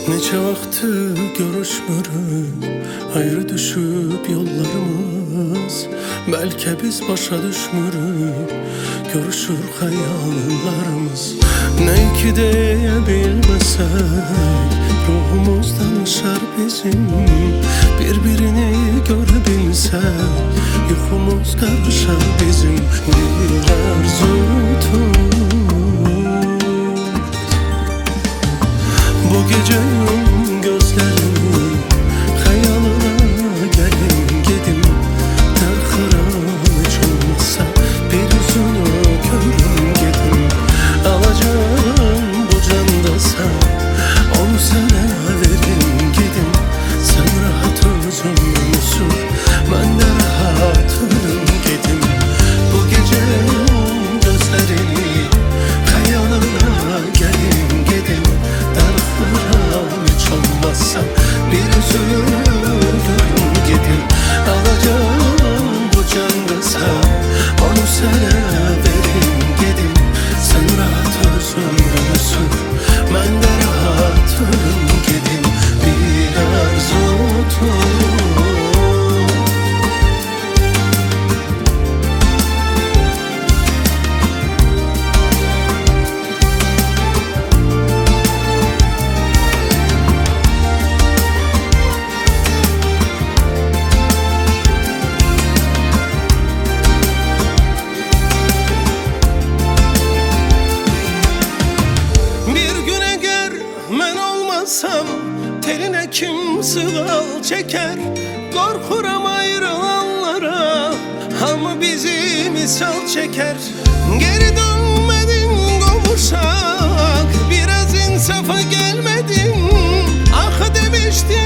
Neçə vaxtı görüşmürük, ayrı düşüb yollarımız. Bəlkə biz başa düşmürük, görüşür xəyallarımız. Nə ki deyə bilməsək, ruhumuz danışar bizim. Bir-birini görə bilsək, yuxumuz qarışar bizim. Bir arzu bu gece gözlerimi hayalına gelin gedim. Darxıram heç olmazsa bir üzünü görüm gedim. Alacağım bu candasa onu sana verin gedim. Sen rahat özünü sür, ben de rahat ölüm gedim. Bu gece gözlerimi hayalına gelin gedim. Hiç olmazsa bir üzülüm gidin. Alacağım bu candasa onu sana verin gidin. Sen rahat özünü sür, ben de rahat ölüm gidin. Bir arzu tut. Teline kim sığal çeker, korkuram ayrılanlara. Hamı bizi misal çeker. Geri dönmedin kavuşak, biraz insafa gelmedin. Ah demiştin